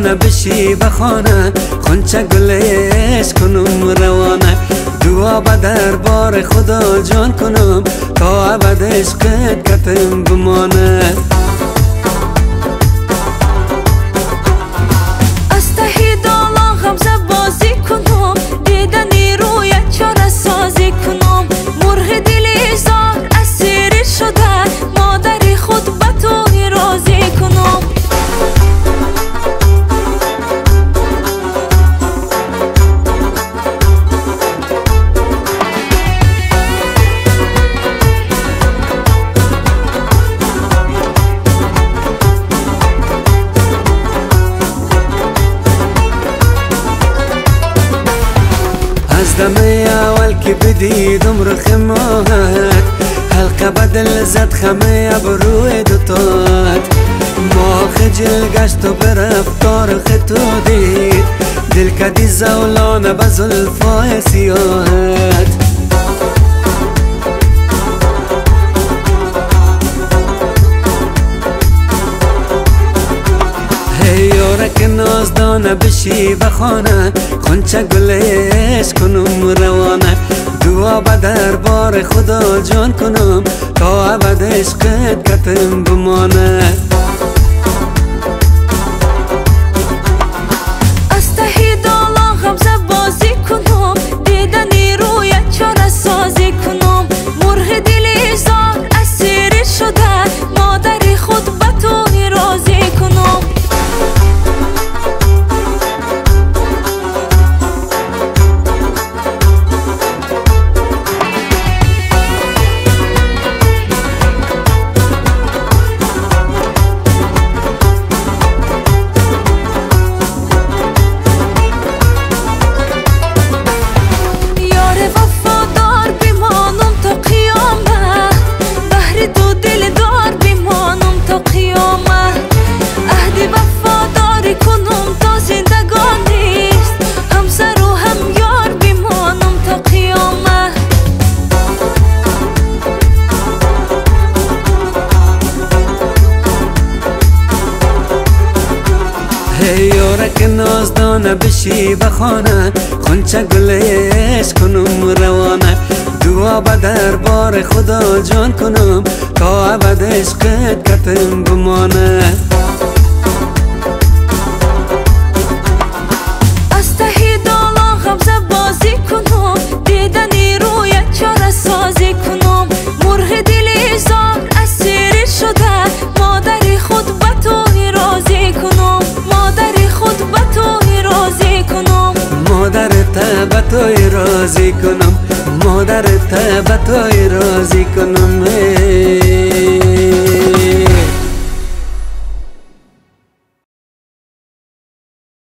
دانه بشی بخانه، خونچه گلش کنم روانه. دعا به دربار خدا جان کنم، تا ابد عشقت کتم بمانه. از ته دالا غمزه بازی کنم، دیدنی رویت چاره سازی کنم. مرغ دل زار اسیر شده، مادر خود به تو راضی کنم. از دمه اول که بدیدم رخ ماهت، حلقه بدل زد خمه ابروی دوتات. ما خجل گشت و به رفتار تو دید، دل کدی زولانه به زلفای سیاهت. یارک نازدانه بشی بخانه، خونچه گلش کنم روانه. دعا به دربار خدا جان کنم، تا ابد عشقت کتم بمانه. از ته دالا غمزه بازی کنم، دیدنی رویت چاره سازی کنم. مرغ دل زار اسیر شده، مادر خود به تو راضی کنم. یارک نازدانه بشی بخانه، خونچه گلش کنم روانه. دعا به دربار خدا جان کنم، تا ابد عشقت کتم بمانه. از ته دالا غمزه بازی کنم، دیدنی رویت چاره سازی کنم. مرغ دل زار اسیر شده، مادر خود به تو راضی کنم. مادر خود به تو راضی کنم. مادرت به تو راضی کنم، مادرت به تو راضی کنم.